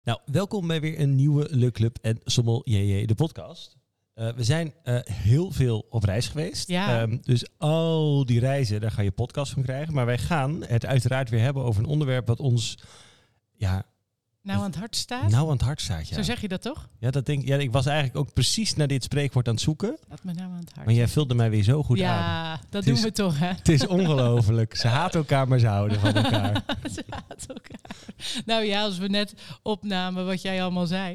Nou, welkom bij weer een nieuwe Le Club en Sommelier, de podcast. We zijn heel veel op reis geweest. Ja. Dus al die reizen, daar ga je podcast van krijgen. Maar wij gaan het uiteraard weer hebben over een onderwerp wat ons Nou aan het hart staat? nou aan het hart staat. Ja. Zo zeg je dat toch? Ja, dat denk ik. Ja, ik was eigenlijk ook precies naar dit spreekwoord aan het zoeken. Dat me nou aan het hart. Maar jij vulde mij weer zo goed aan. Ja, dat Het doen is- we toch, hè? Het is ongelooflijk. Ze haten elkaar, maar ze houden van elkaar. Ze haten elkaar. Nou ja, als we net opnamen wat jij allemaal zei.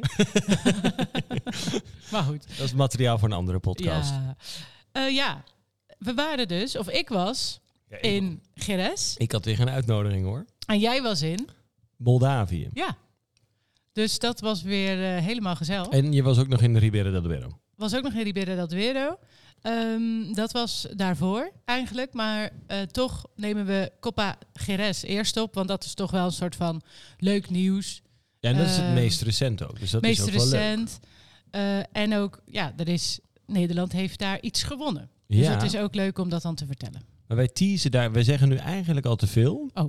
Maar goed. Dat is materiaal voor een andere podcast. Ja, we waren dus, of ik was, Ja, in Jerez. ik had weer geen uitnodiging hoor. En jij was in? Moldavië. Ja. Dus dat was weer helemaal gezellig. En je was ook nog in de Ribera del Duero. Was ook nog in Ribera del Duero. Dat was daarvoor eigenlijk. Maar toch nemen we Copa Jerez eerst op. Want dat is toch wel een soort van leuk nieuws. Ja, en dat is het Ehm, meest recent ook. Dus dat Meest is ook wel leuk. recent. En ook, ja, Nederland heeft daar iets gewonnen. Dus Ja, het is ook leuk om dat dan te vertellen. maar wij teasen daar. Wij zeggen nu eigenlijk al te veel. Oh.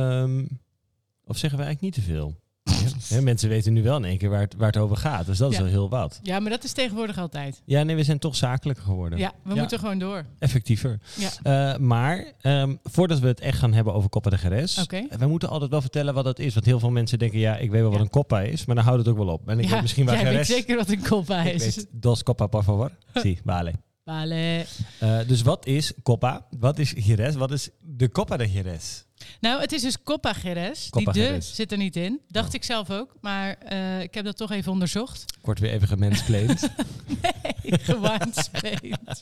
Of zeggen we eigenlijk niet te veel? Ja, mensen weten nu wel in één keer waar het over gaat. Dus dat is Ja. wel heel wat. Ja, maar dat is tegenwoordig altijd. Ja, nee, we zijn toch zakelijker geworden. Ja, we moeten gewoon door. Effectiever. Ja. Maar voordat we het echt gaan hebben over Copa de Jerez. Oké. We moeten altijd wel vertellen wat dat is. Want heel veel mensen denken, ja, ik weet wel wat Ja. een Copa is. Maar dan houdt het ook wel op. En ik weet misschien waar jij weet Jerez... zeker wat een Copa Ik is. weet, dos Copa, por favor. Sí, vale. Vale. Dus wat is Copa? Wat is Jerez? Wat is de Copa de Jerez? Nou, het is dus Copa Jerez. Copa Die Jerez. zit er niet in. Dacht Oh. ik zelf ook. Maar ik heb dat toch even onderzocht. Ik word weer even gemansplained. Nee, gewaarspeeld.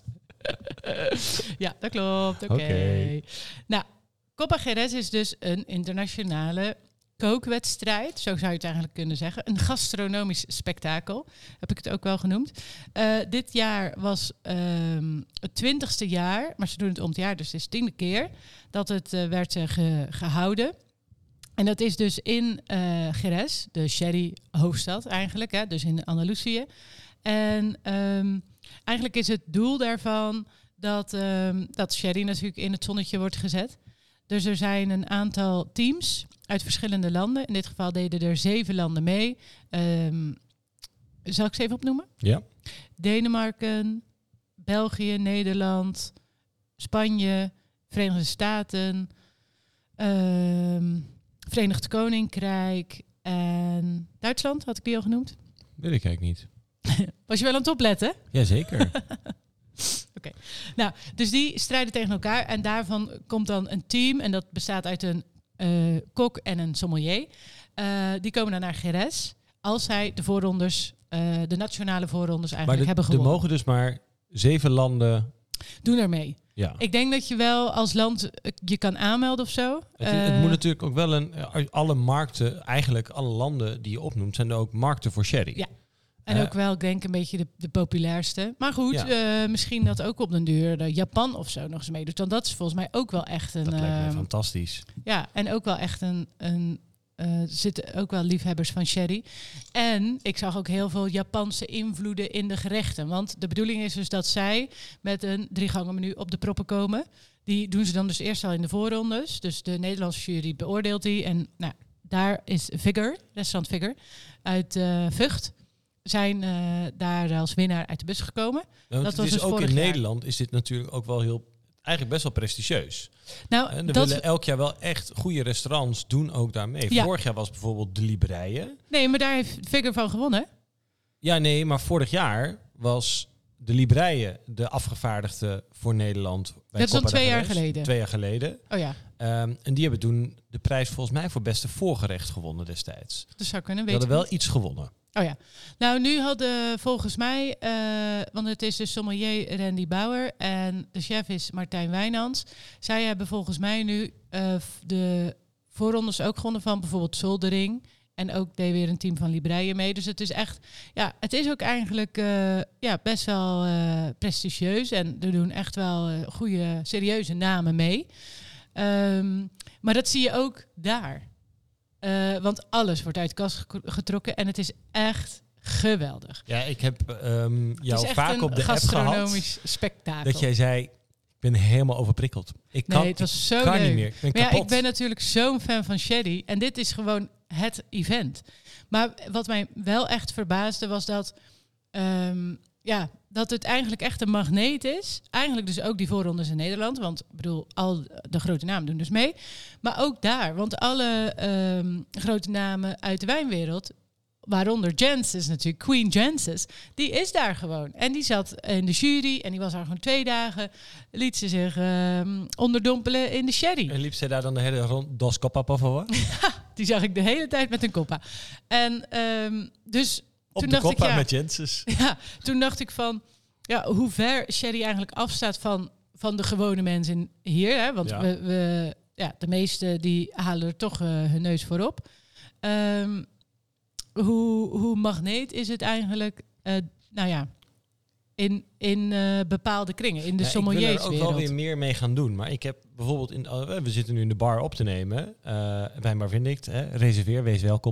Ja, dat klopt. Oké. Oké. Nou, Copa Jerez is dus een internationale kookwedstrijd. Zo zou je het eigenlijk kunnen zeggen. Een gastronomisch spektakel, heb ik het ook wel genoemd. Dit jaar was het 20ste jaar, maar ze doen het om het jaar, dus het is 10e keer dat het werd gehouden. En dat is dus in Jerez, de sherry-hoofdstad eigenlijk, hè, dus in Andalusië. En eigenlijk is het doel daarvan dat sherry natuurlijk in het zonnetje wordt gezet. Dus er zijn een aantal teams uit verschillende landen. In dit geval deden er 7 landen mee. Zal ik ze even opnoemen? Ja. Denemarken, België, Nederland, Spanje, Verenigde Staten, Verenigd Koninkrijk en Duitsland, had ik die al genoemd. Weet ik eigenlijk niet. Was je wel aan het opletten? Jazeker. Nou, dus die strijden tegen elkaar en daarvan komt dan een team en dat bestaat uit een kok en een sommelier. Die komen dan naar Jerez als zij de voorrondes, de nationale voorrondes Maar eigenlijk hebben er gewonnen. mogen dus maar 7 landen... Doen er mee. Ja. Ik denk dat je wel als land je kan aanmelden of zo. Het moet natuurlijk ook wel alle markten, eigenlijk alle landen die je opnoemt, zijn er ook markten voor sherry. Ja. En ook wel, ik denk, een beetje de populairste. Maar goed, misschien dat ook op den duur Japan of zo nog eens meedoet. Want dat is volgens mij ook wel echt een... Dat lijkt me fantastisch. Ja, en ook wel echt zitten ook wel liefhebbers van sherry. En ik zag ook heel veel Japanse invloeden in de gerechten. Want de bedoeling is dus dat zij met een 3-gangen menu op de proppen komen. Die doen ze dan dus eerst al in de voorrondes. Dus de Nederlandse jury beoordeelt die. En nou, daar is restaurant Vigor uit Vught. Zijn daar als winnaar uit de bus gekomen. Ja, Dat het was is dus ook vorig in jaar. Nederland is dit natuurlijk ook wel eigenlijk best wel prestigieus. Nou, En er willen elk jaar wel echt goede restaurants doen ook daar mee. Ja. Vorig jaar was bijvoorbeeld de Libreien. Nee, maar daar heeft Vigor van gewonnen. Ja, nee, maar vorig jaar was de Libreien de afgevaardigde voor Nederland. Bij Dat is al Copa de 2 jaar Jerez. geleden. 2 jaar geleden. Oh ja, En die hebben toen de prijs volgens mij voor beste voorgerecht gewonnen destijds. dat zou kunnen. Die Weet hadden ik wel iets gewonnen. Oh ja. Nou, nu hadden volgens mij, want het is de sommelier Randy Bauer en de chef is Martijn Wijnands. Zij hebben volgens mij nu de voorrondes ook gewonnen van bijvoorbeeld Zoldering. En ook deed weer een team van Libreien mee. Dus het is echt, ja, het is ook eigenlijk best wel prestigieus. En er doen echt wel goede, serieuze namen mee. Maar dat zie je ook daar. Want alles wordt uit de kast getrokken en het is echt geweldig. Ja, ik heb jou Het is echt vaak een op de app gehad gastronomisch spektakel. dat jij zei, ben helemaal overprikkeld. Het was zo kan leuk. niet meer. Ik ben Maar kapot. ik ben natuurlijk zo'n fan van Sherry. En dit is gewoon het event. Maar wat mij wel echt verbaasde was dat... dat het eigenlijk echt een magneet is. Eigenlijk dus ook die voorrondes in Nederland. Want ik bedoel, al de grote namen doen dus mee. Maar ook daar. Want alle grote namen uit de wijnwereld... waaronder Janssens natuurlijk, Queen Janssens... die is daar gewoon. En die zat in de jury en die was daar gewoon 2 dagen... liet ze zich onderdompelen in de sherry. En liep zij daar dan de hele rond dos copa por favor? Die zag ik de hele tijd met een koppa. En dus... Op toen de dacht ik, koppa met Janssens. Ja, toen dacht ik van... Ja, hoe ver sherry eigenlijk afstaat van de gewone mensen hier. Hè? Want de meesten die halen er toch hun neus voorop. Hoe magneet is het eigenlijk... in bepaalde kringen, in de sommelierswereld. Ik wil er ook wel weer meer mee gaan doen. Maar ik heb bijvoorbeeld... we zitten nu in de bar op te nemen. Bij Marvindict. Reserveer, wees welkom.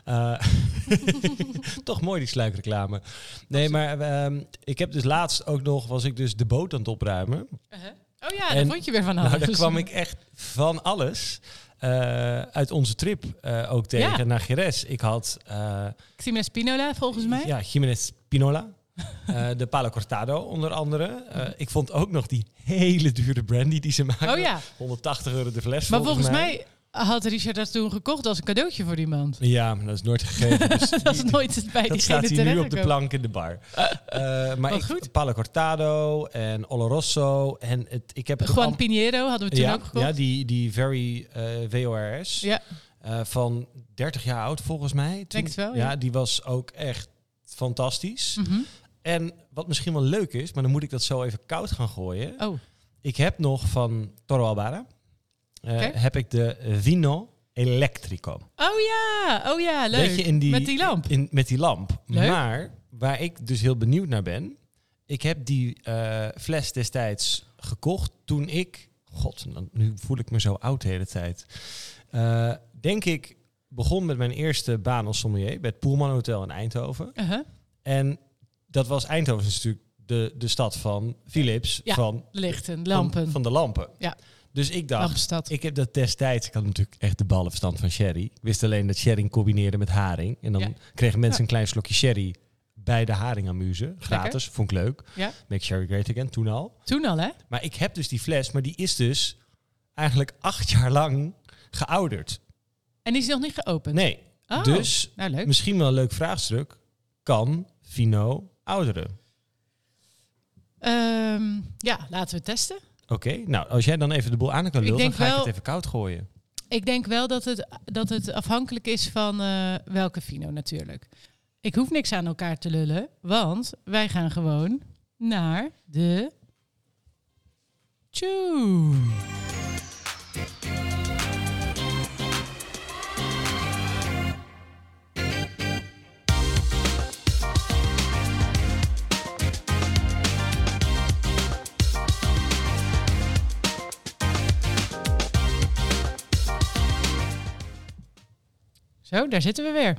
Toch mooi die sluikreclame. Nee, maar ik heb dus laatst ook nog... was ik dus de boot aan het opruimen. Oh ja, daar vond je weer van alles. Nou, daar kwam ik echt van alles... uit onze trip ook tegen naar Jerez. Ik had... Jiménez Pinola, volgens mij. Ja, Jiménez Pinola. De Palo Cortado onder andere. Ik vond ook nog die hele dure brandy die ze maken. Oh ja. €180 de fles. Maar volgens mij had Richard dat toen gekocht als een cadeautje voor die man. Ja, maar dat is nooit gegeven. Dus dat is nooit bij dat staat hier nu op de plank in de bar. Maar goed. Palo Cortado en Oloroso. En ik heb Juan Pinheiro hadden we toen ook gekocht. Ja, die Very VORS. Ja. Van 30 jaar oud volgens mij. Denk het wel, ja, die was ook echt fantastisch. Mm-hmm. En wat misschien wel leuk is, maar dan moet ik dat zo even koud gaan gooien. Oh. Ik heb nog van Toro Albara heb ik de Vino Electrico. Oh ja, leuk. Weet je, met die lamp. Met die lamp. Leuk. Maar waar ik dus heel benieuwd naar ben, ik heb die fles destijds gekocht toen ik, nu voel ik me zo oud de hele tijd. Denk ik begon met mijn eerste baan als sommelier bij het Poelman Hotel in Eindhoven. Uh-huh. En dat was Eindhoven is natuurlijk de stad van Philips. Ja, van lichten, lampen. Van de lampen. Ja. Dus ik dacht, Lampenstad. ik heb dat destijds... Ik had natuurlijk echt de ballenverstand van sherry. Ik wist alleen dat sherry combineerde met haring. En dan kregen mensen een klein slokje sherry bij de haringamuse. Gratis, lekker. Vond ik leuk. Ja. Make sherry great again, toen al. Toen al, hè? Maar ik heb dus die fles, maar die is dus eigenlijk 8 jaar lang geouderd. En die is nog niet geopend? Nee. Oh, Dus nou leuk. misschien wel een leuk vraagstuk. Kan Vino ouderen? Ja, laten we het testen. Oké, nou als jij dan even de boel aan kan lullen, dan ga ik wel, het even koud gooien. Ik denk wel dat het afhankelijk is van welke Vino natuurlijk. Ik hoef niks aan elkaar te lullen, want wij gaan gewoon naar de tune. Zo, daar zitten we weer.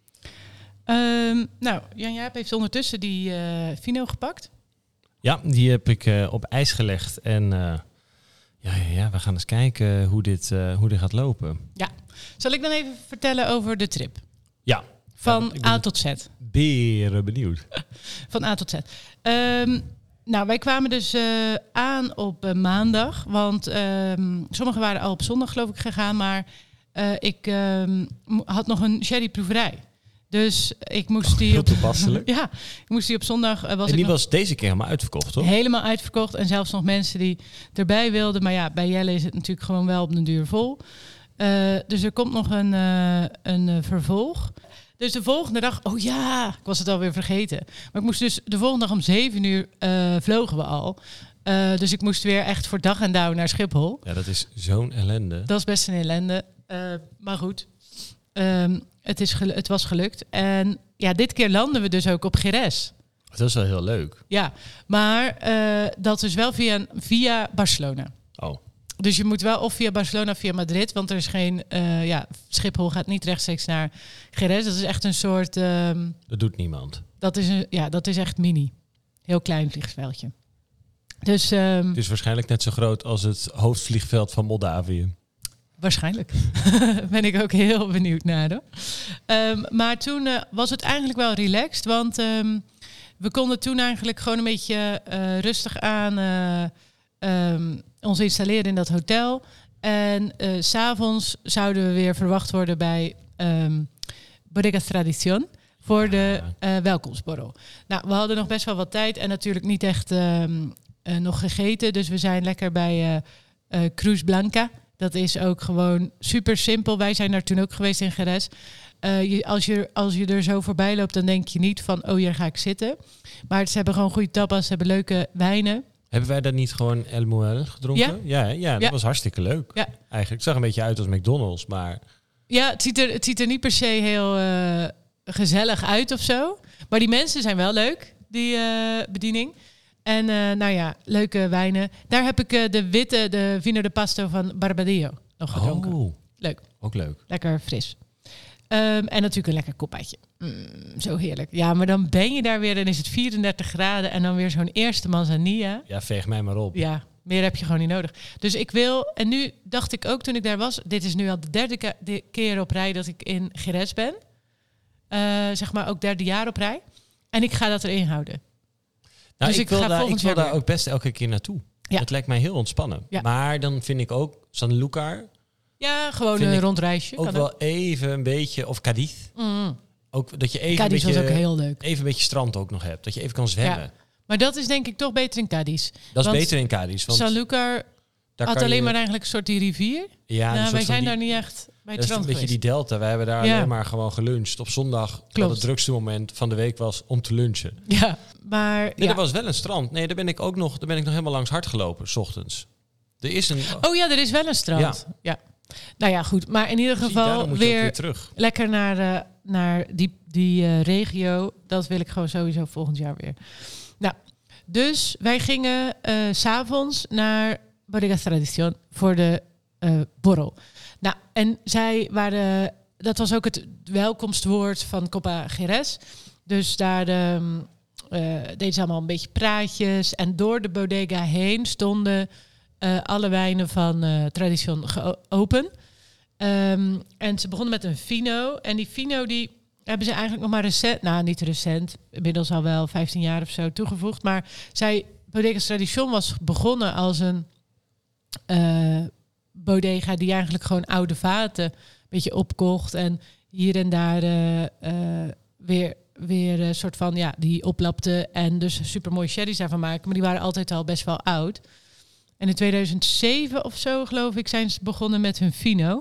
Nou, Jan-Jaap heeft ondertussen die Vino gepakt. Ja, die heb ik op ijs gelegd. En we gaan eens kijken hoe dit gaat lopen. Ja. Zal ik dan even vertellen over de trip? Ja. Van A tot Z. Beren benieuwd. Van A tot Z. Nou, wij kwamen dus aan op maandag. Want sommigen waren al op zondag, geloof ik, gegaan. Maar ik had nog een sherryproeverij. Dus ik moest die heel toepasselijk. Ja, ik moest die op zondag. En die was deze keer helemaal uitverkocht, toch? Helemaal uitverkocht. En zelfs nog mensen die erbij wilden. Maar ja, bij Jelle is het natuurlijk gewoon wel op den duur vol. Dus er komt nog een vervolg. Dus de volgende dag... Oh ja, ik was het alweer vergeten. Maar ik moest dus de volgende dag om 7:00 vlogen we al. Dus ik moest weer echt voor dag en dauw naar Schiphol. Ja, dat is zo'n ellende. Dat is best een ellende. Maar goed, het was gelukt. En ja, dit keer landen we dus ook op Jerez. Dat is wel heel leuk. Ja, maar dat is wel via Barcelona. Oh. Dus je moet wel of via Barcelona of via Madrid. Want er is geen... Schiphol gaat niet rechtstreeks naar Jerez. Dat is echt een soort... dat doet niemand. Dat is echt mini. Heel klein vliegveldje. Dus Het is waarschijnlijk net zo groot als het hoofdvliegveld van Moldavië. waarschijnlijk. Ben ik ook heel benieuwd naar. Hoor. Maar toen was het eigenlijk wel relaxed. Want we konden toen eigenlijk gewoon een beetje rustig aan ons installeren in dat hotel. En 's avonds zouden we weer verwacht worden bij Bodega Tradición voor de welkomstborrel. Nou, we hadden nog best wel wat tijd en natuurlijk niet echt nog gegeten. Dus we zijn lekker bij Cruz Blanca. Dat is ook gewoon super simpel. Wij zijn daar toen ook geweest in Jerez. Als je er zo voorbij loopt, dan denk je niet van, oh, hier ga ik zitten. Maar ze hebben gewoon goede tapas, ze hebben leuke wijnen. Hebben wij daar niet gewoon El Moel gedronken? Ja, dat was hartstikke leuk. Ja. Eigenlijk, het zag een beetje uit als McDonald's, maar... Ja, het ziet er niet per se heel gezellig uit of zo. Maar die mensen zijn wel leuk, die bediening. En leuke wijnen. Daar heb ik de Vino de Pasto van Barbadillo nog gedronken. Oh, leuk. Ook leuk. Lekker fris. En natuurlijk een lekker kopijtje. Zo heerlijk. Ja, maar dan ben je daar weer, dan is het 34 graden en dan weer zo'n eerste manzanilla. Ja, veeg mij maar op. Ja, meer heb je gewoon niet nodig. Dus ik wil, en nu dacht ik ook toen ik daar was, dit is nu al de derde keer op rij dat ik in Jerez ben. Zeg maar ook derde jaar op rij. En ik ga dat erin houden. Nou, dus ik wil daar ook best elke keer naartoe. Ja. Het lijkt mij heel ontspannen. Ja. Maar dan vind ik ook Sanlúcar. Ja, gewoon een rondreisje. Ook wel even een beetje, of Cadiz. Ook dat je even Cadiz was ook heel leuk. Even een beetje strand ook nog hebt. Dat je even kan zwemmen. Ja. Maar dat is denk ik toch beter in Cadiz. Dat is beter in Cadiz. Sanlúcar had alleen maar eigenlijk een soort die rivier. Ja, wij zijn daar niet echt bij het strand geweest. Een beetje die delta. Wij hebben daar alleen maar gewoon geluncht. Op zondag, dat het drukste moment van de week was om te lunchen. Ja, maar... Nee, er was wel een strand. Nee, daar ben ik nog helemaal langs hard gelopen, 's ochtends. Er is een... Oh ja, er is wel een strand. Ja. Nou ja, goed. Maar in ieder geval weer terug. Lekker naar die regio. Dat wil ik gewoon sowieso volgend jaar weer. Nou, dus wij gingen 's avonds naar Bodega Tradición voor de borrel. Nou, en zij waren... Dat was ook het welkomstwoord van Copa Jerez. Dus daar deden ze allemaal een beetje praatjes. En door de bodega heen stonden alle wijnen van Tradición open. En ze begonnen met een Fino. En die Fino die hebben ze eigenlijk nog maar recent... Nou, niet recent. Inmiddels al wel 15 jaar of zo toegevoegd. Maar Bodega Tradición was begonnen als een bodega die eigenlijk gewoon oude vaten een beetje opkocht. En hier en daar weer een soort van, die oplapte en dus super mooie sherry's daarvan maken. Maar die waren altijd al best wel oud. En in 2007 of zo, geloof ik, zijn ze begonnen met hun Fino.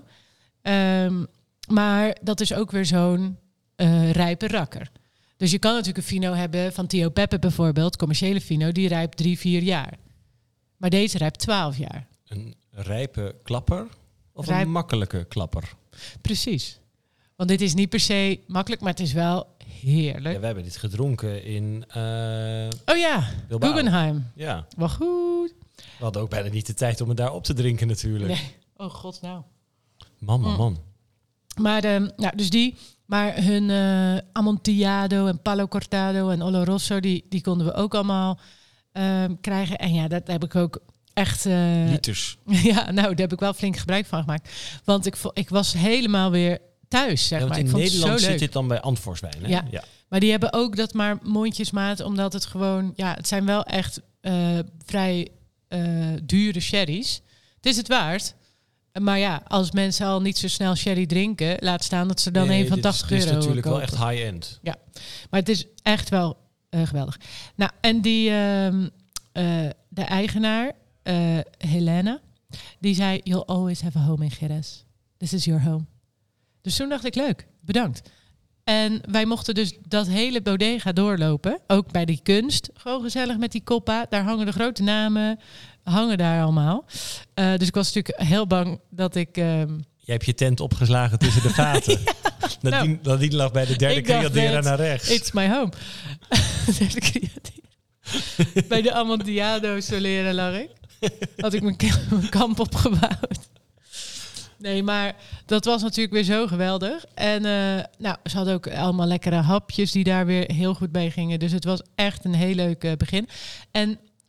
Maar dat is ook weer zo'n rijpe rakker. Dus je kan natuurlijk een Fino hebben van Tio Pepe bijvoorbeeld, commerciële Fino, die rijpt 3-4 jaar. Maar deze rijpt 12 jaar. Een rijpe klapper of een makkelijke klapper? Precies. Want dit is niet per se makkelijk, maar het is wel heerlijk. Ja, we hebben dit gedronken in Bilbao. Guggenheim. Ja. Wel goed. We hadden ook bijna niet de tijd om het daar op te drinken natuurlijk. Nee. Oh god, nou. Man. Maar, dus die... Maar hun Amontillado en Palo Cortado en Oloroso, die konden we ook allemaal krijgen. En ja, dat heb ik ook echt... liters. Ja, nou, daar heb ik wel flink gebruik van gemaakt. Want ik was helemaal weer thuis, zeg maar. In Nederland zit dit dan bij Antvorswijn, hè? Ja, maar die hebben ook dat maar mondjesmaat, omdat het gewoon... Ja, het zijn wel echt vrij dure sherry's. Het is het waard. Maar ja, als mensen al niet zo snel sherry drinken, laat staan dat ze dan een van 80 euro kopen. Het is natuurlijk kopen. wel echt high-end. Ja, maar het is echt wel geweldig. Nou, en die de eigenaar, Helena, die zei, you'll always have a home in Jerez. This is your home. Dus toen dacht ik, leuk, bedankt. En wij mochten dus dat hele bodega doorlopen. Ook bij die kunst. Gewoon gezellig met die koppa. Daar hangen de grote namen. Hangen daar allemaal. Dus ik was natuurlijk heel bang dat ik... Jij hebt je tent opgeslagen tussen de vaten. Ja, Nadine lag bij de derde Criadera naar rechts. It's my home. Derde Criadera. Bij de Amontillado Solera lag ik. Had ik mijn kamp opgebouwd. Nee, maar dat was natuurlijk weer zo geweldig. En ze hadden ook allemaal lekkere hapjes die daar weer heel goed bij gingen. Dus het was echt een heel leuk begin. En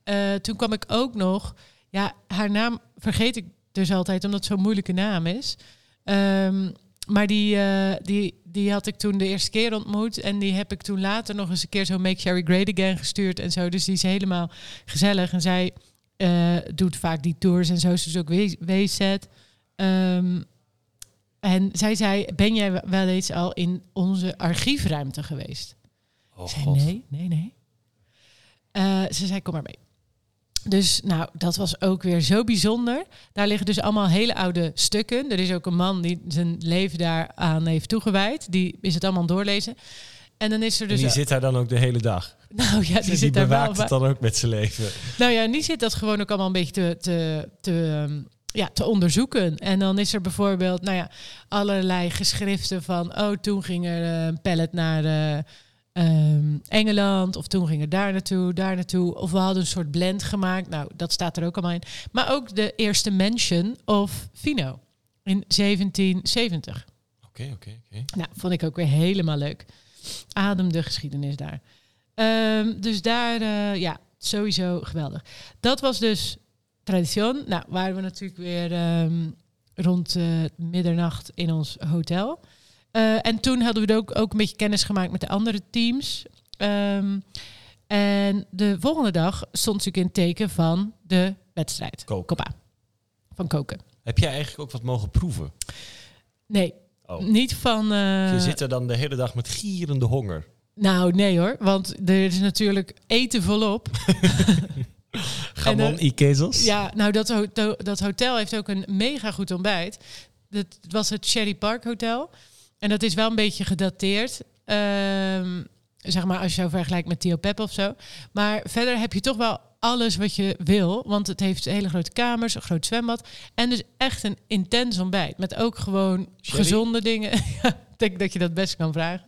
toen kwam ik ook nog... Ja, haar naam vergeet ik dus altijd, omdat het zo'n moeilijke naam is. Maar die had ik toen de eerste keer ontmoet. En die heb ik toen later nog eens een keer zo Make Sherry Great Again gestuurd en zo. Dus die is helemaal gezellig. En zij doet vaak die tours en zo. Ze is ook WZ. En zij zei, ben jij wel eens al in onze archiefruimte geweest? Oh, zei, God. Nee. Ze zei, kom maar mee. Dus nou, dat was ook weer zo bijzonder. Daar liggen dus allemaal hele oude stukken. Er is ook een man die zijn leven daaraan heeft toegewijd. Die is het allemaal aan het doorlezen. En dan is er dus... En die zit daar dan ook de hele dag. Nou ja, die zit daar wel... bewaakt het dan ook met zijn leven. Nou ja, en die zit dat gewoon ook allemaal een beetje te onderzoeken. En dan is er bijvoorbeeld allerlei geschriften van... oh, toen ging er een pallet naar Engeland... of toen ging er daar naartoe. Of we hadden een soort blend gemaakt. Nou, dat staat er ook allemaal in. Maar ook de eerste mention of Fino in 1770. Oké. Nou, vond ik ook weer helemaal leuk. Adem de geschiedenis daar. Dus daar, sowieso geweldig. Dat was dus Tradition. Nou, waren we natuurlijk weer rond middernacht in ons hotel. En toen hadden we ook een beetje kennis gemaakt met de andere teams. En de volgende dag stond natuurlijk in het teken van de wedstrijd. Copa. Van koken. Heb jij eigenlijk ook wat mogen proeven? Nee. Oh. Niet van... Je zit er dan de hele dag met gierende honger. Nou, nee hoor. Want er is natuurlijk eten volop. Gamon y quesos. Ja, nou dat hotel heeft ook een mega goed ontbijt. Dat was het Cherry Park Hotel. En dat is wel een beetje gedateerd. Zeg maar als je zo vergelijkt met Tio Pep of zo. Maar verder heb je toch wel alles wat je wil. Want het heeft hele grote kamers, een groot zwembad. En dus echt een intens ontbijt. Met ook gewoon gezonde dingen. Ik denk dat je dat best kan vragen.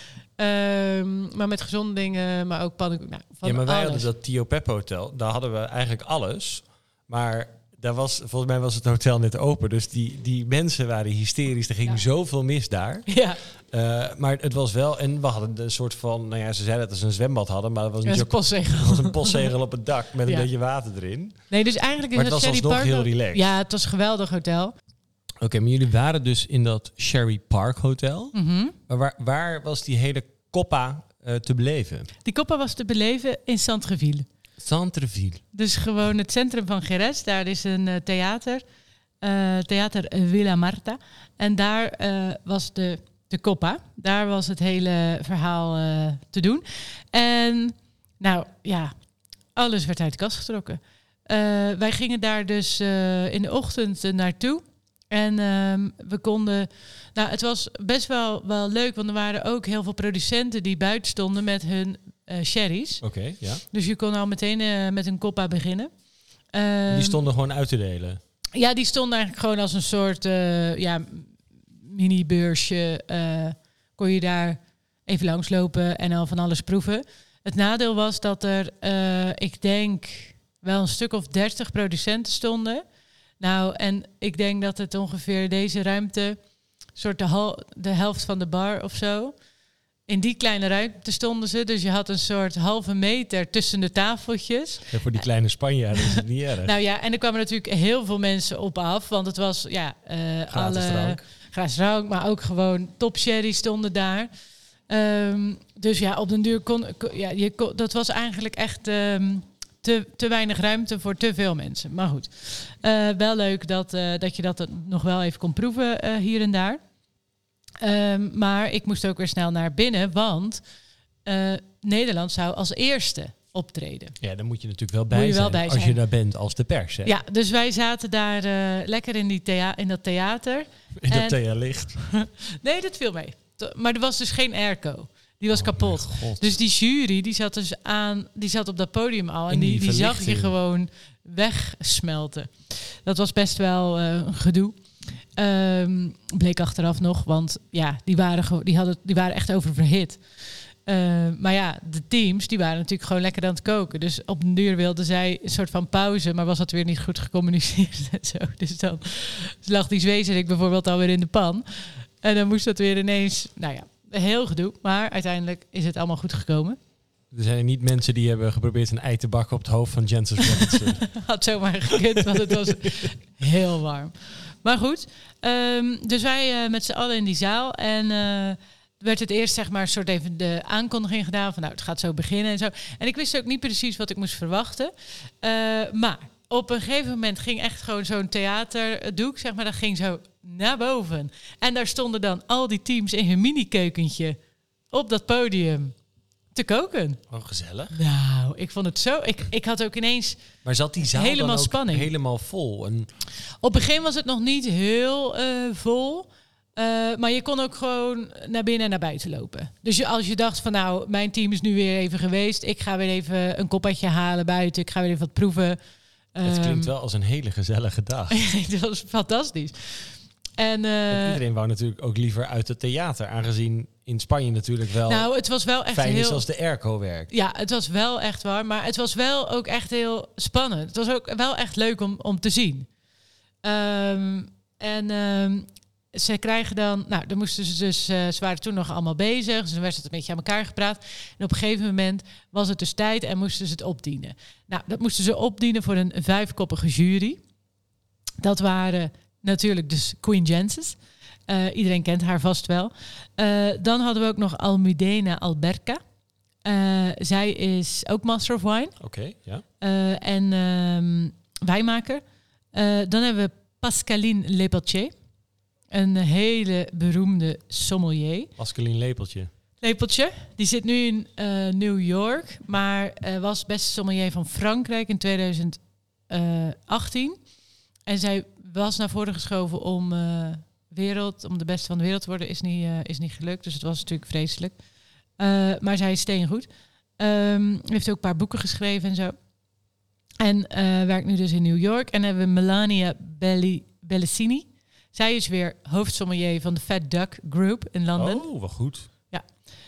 Maar met gezonde dingen, maar ook pannenkoeken. Nou, van maar wij alles. hadden dat Tio Pep Hotel. Daar hadden we eigenlijk alles. Maar volgens mij was het hotel net open. Dus die mensen waren hysterisch. Er ging zoveel mis daar. Ja. Maar het was wel... En we hadden een soort van... Nou ja, ze zeiden dat ze een zwembad hadden. Maar dat was, een postzegel. Het was een postzegel op het dak met een beetje water erin. Nee, dus eigenlijk is maar het was alsnog heel relaxed. Ja, het was een geweldig hotel. Oké, maar jullie waren dus in dat Cherry Park Hotel. Mm-hmm. Maar waar was die hele Copa te beleven? Die Copa was te beleven in Centreville. Centreville. Dus gewoon het centrum van Jerez. Daar is een theater. Theater Villa Marta. En daar was de Copa. Daar was het hele verhaal te doen. En nou ja, alles werd uit de kast getrokken. Wij gingen daar dus in de ochtend naartoe. En we konden... Nou, het was best wel leuk, want er waren ook heel veel producenten die buiten stonden met hun sherry's. Oké, ja. Dus je kon al meteen met een Copa beginnen. Die stonden gewoon uit te delen? Ja, die stonden eigenlijk gewoon als een soort mini-beursje. Kon je daar even langslopen en al van alles proeven. Het nadeel was dat er, ik denk, wel een stuk of 30 producenten stonden. Nou, en ik denk dat het ongeveer deze ruimte, soort de helft van de bar of zo. In die kleine ruimte stonden ze. Dus je had een soort halve meter tussen de tafeltjes. Ja, voor die kleine Spanjaarden is het niet erg. Nou ja, en er kwamen natuurlijk heel veel mensen op af. Want het was gratis drank, maar ook gewoon top sherry stonden daar. Dus ja, op den duur dat was eigenlijk echt te weinig ruimte voor te veel mensen. Maar goed, wel leuk dat je dat nog wel even kon proeven hier en daar. Maar ik moest ook weer snel naar binnen, want Nederland zou als eerste optreden. Ja, dan moet je natuurlijk wel bij zijn als je daar bent als de pers. Hè? Ja, dus wij zaten daar lekker in dat theater. In dat thealicht. Nee, dat viel mee. Maar er was dus geen airco. Die was kapot. Dus die jury, die zat op dat podium al. En die zag je gewoon wegsmelten. Dat was best wel een gedoe. Bleek achteraf nog, want ja, die waren echt oververhit. Maar ja, de teams, die waren natuurlijk gewoon lekker aan het koken. Dus op den duur wilden zij een soort van pauze, maar was dat weer niet goed gecommuniceerd en zo. Dus dan lag die zwezerik bijvoorbeeld alweer in de pan. En dan moest dat weer ineens, nou ja, heel gedoe. Maar uiteindelijk is het allemaal goed gekomen. Er zijn niet mensen die hebben geprobeerd een ei te bakken op het hoofd van Jensen Robinson. Had zomaar gekund, want het was heel warm. Maar goed, dus wij met z'n allen in die zaal. En werd het eerst zeg maar een soort even de aankondiging gedaan van nou, het gaat zo beginnen en zo. En ik wist ook niet precies wat ik moest verwachten. Maar op een gegeven moment ging echt gewoon zo'n theaterdoek, zeg maar, dat ging zo naar boven. En daar stonden dan al die teams in hun mini-keukentje op dat podium te koken. Oh, gezellig. Nou, ik vond het zo... Ik had ook ineens... Maar zat die zaal helemaal dan ook spanning. helemaal vol? En... Op het begin was het nog niet heel vol. Maar je kon ook gewoon naar binnen en naar buiten lopen. Dus als je dacht van nou, mijn team is nu weer even geweest. Ik ga weer even een koppertje halen buiten. Ik ga weer even wat proeven. Het klinkt wel als een hele gezellige dag. Dat was fantastisch. En iedereen wou natuurlijk ook liever uit het theater. Aangezien in Spanje natuurlijk wel nou, het was wel echt fijn heel... is als de airco werkt. Ja, het was wel echt warm. Maar het was wel ook echt heel spannend. Het was ook wel echt leuk om te zien. Ze krijgen dan... Nou, dan moesten ze dus... ze waren toen nog allemaal bezig. Dus dan werd het een beetje aan elkaar gepraat. En op een gegeven moment was het dus tijd en moesten ze het opdienen. Nou, dat moesten ze opdienen voor een 5-koppige jury. Dat waren natuurlijk dus Queen Jenses. Iedereen kent haar vast wel. Dan hadden we ook nog Almudena Alberca. Zij is ook Master of Wine. Oké, ja. En wijnmaker. Dan hebben we Pascaline Lepeltier. Een hele beroemde sommelier. Pascaline Lepeltje. Die zit nu in New York. Maar was beste sommelier van Frankrijk in 2018. En zij was naar voren geschoven om de beste van de wereld te worden. Is niet gelukt. Dus het was natuurlijk vreselijk. Maar zij is steengoed. Heeft ook een paar boeken geschreven en zo. En werkt nu dus in New York. En dan hebben we Melania Bellissini. Zij is weer hoofdsommelier van de Fat Duck Group in Londen. Oh, wat goed. Ja.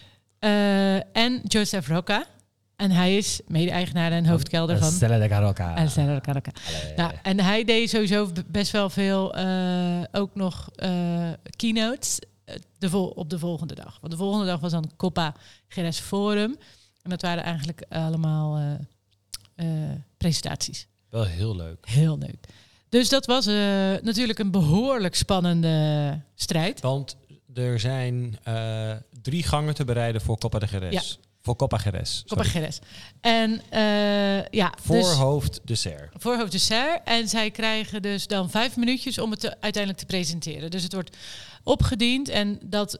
En Joseph Rocca. En hij is mede-eigenaar en hoofdkelder van... Stella de Carocca. Nou, en hij deed sowieso best wel veel ook nog keynotes op de volgende dag. Want de volgende dag was dan Copa Jerez Forum. En dat waren eigenlijk allemaal presentaties. Wel heel leuk. Heel leuk. Dus dat was natuurlijk een behoorlijk spannende strijd. Want er zijn 3 gangen te bereiden voor Copa de Jerez. Ja. Voor Copa Jerez. Copa Jerez. En voorhoofd dessert. Voorhoofd dessert. En zij krijgen dus dan 5 minuutjes om het uiteindelijk te presenteren. Dus het wordt opgediend. En dat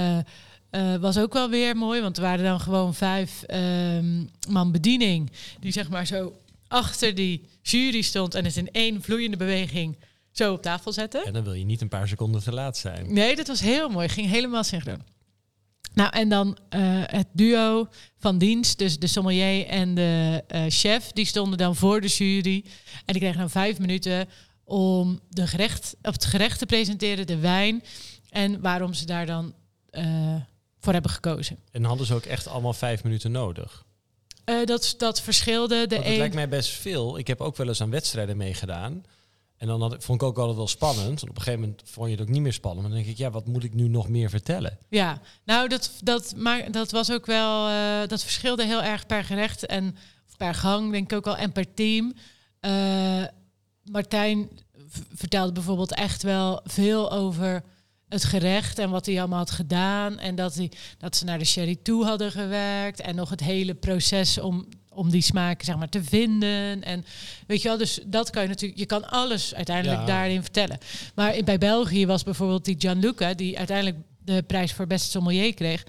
was ook wel weer mooi. Want er waren dan gewoon 5 man bediening. Die zeg maar zo achter die jury stond. En het in 1 vloeiende beweging zo op tafel zetten. En dan wil je niet een paar seconden te laat zijn. Nee, dat was heel mooi. Ging helemaal synchroon. Nou, en dan het duo van dienst, dus de sommelier en de chef, die stonden dan voor de jury. En die kregen dan 5 minuten om het gerecht te presenteren, de wijn. En waarom ze daar dan voor hebben gekozen. En hadden ze ook echt allemaal 5 minuten nodig? Dat verschilde. Het lijkt mij best veel. Ik heb ook wel eens aan wedstrijden meegedaan. En dan vond ik ook altijd wel spannend. En op een gegeven moment vond je het ook niet meer spannend. Maar dan denk ik, ja, wat moet ik nu nog meer vertellen? Ja, nou, dat was ook wel... dat verschilde heel erg per gerecht en per gang, denk ik ook al. En per team. Martijn vertelde bijvoorbeeld echt wel veel over het gerecht en wat hij allemaal had gedaan. En dat ze naar de sherry toe hadden gewerkt. En nog het hele proces om die smaken zeg maar te vinden. En weet je wel, dus dat kan je natuurlijk... Je kan alles uiteindelijk daarin vertellen. Maar bij België was bijvoorbeeld die Gianluca, die uiteindelijk de prijs voor beste sommelier kreeg.